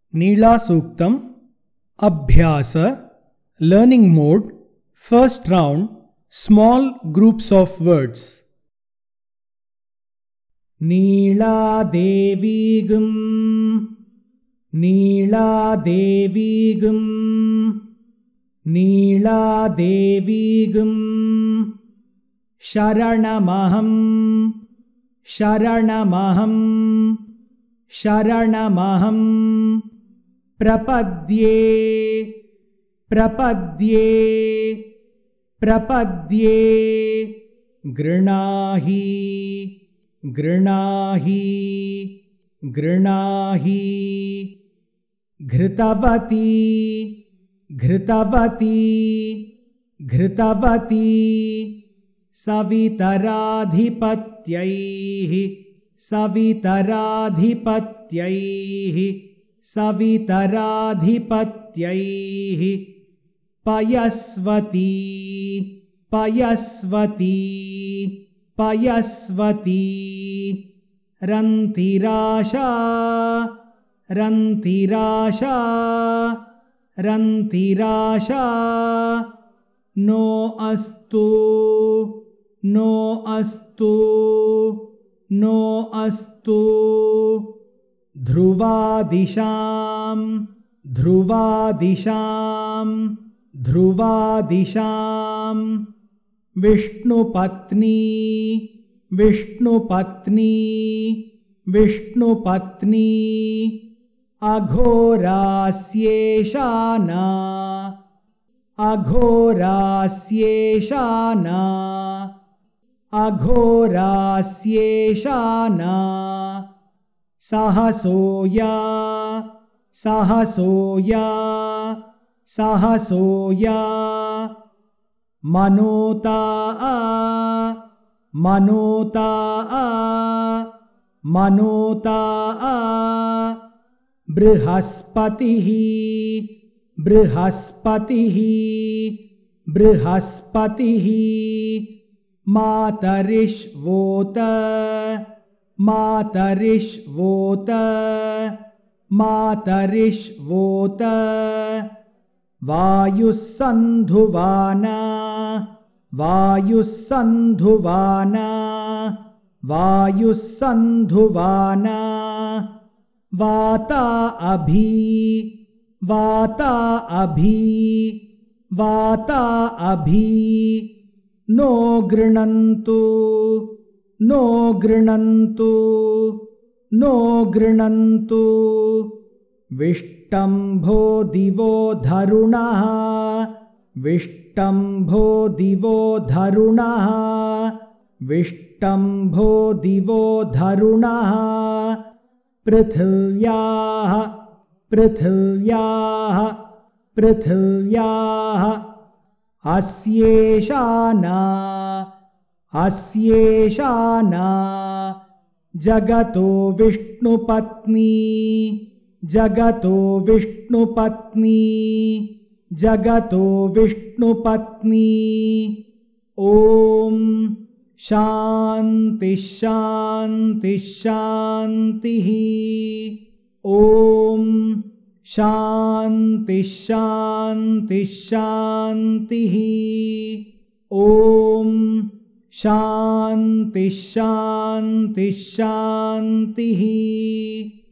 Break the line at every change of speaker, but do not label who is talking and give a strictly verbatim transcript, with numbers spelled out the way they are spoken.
Neelasuktam, Abhyasa, Learning Mode, First Round, Small Groups of Words. Neela Devi Gum, Neela Devi Gum, Neela Devi Gum, Sharanamaham, Sharanamaham, Sharanamaham, Prapadye, Prapadye, Prapadye, Grinahi, Grinahi, Grinahi, Ghrtavati, Ghrtavati, Ghrtavati, Savitaradhipatyaihi, Savitaradhipatyaihi, Savitaradhipatyaihi, Payasvati, Payasvati, Payasvati, Rantirasha, Rantirasha, Rantirasha, No astu, No astu, No astu, Dhruvadisham, Dhruvadisham, Dhruvadisham, Vishnupatni, Vishnupatni, Vishnupatni, Aghorasyeshana, Aghorasyeshana, Aghorasyeshana, Sahasoya, Sahasoya, Sahasoya, Manota'a, Manota'a, Manota'a, Brihaspatihi, Brihaspatihi, Brihaspatihi, Matarishvota, Matarishvota, Matarishvota, Vayusandhuvana, Vayusandhuvana, Vayusandhuvana, Vata abhi, Vata abhi, Vata abhi, No grinantu, No grinantu, No grinantu, Vishtambho divo dharunaha, Vishtambho divo dharunaha, Vishtambho divo dharunaha, Prithvyaha, Prithvyaha, Prithvyaha, Asyeshana, Asyeshana, Jagato Vishnupatni, Jagato Vishnupatni, Jagato Vishnupatni, Om Shanti Shanti Shantihi, Om Shanti Shanti Shantihi, Om Shanti Shanti Shantihi.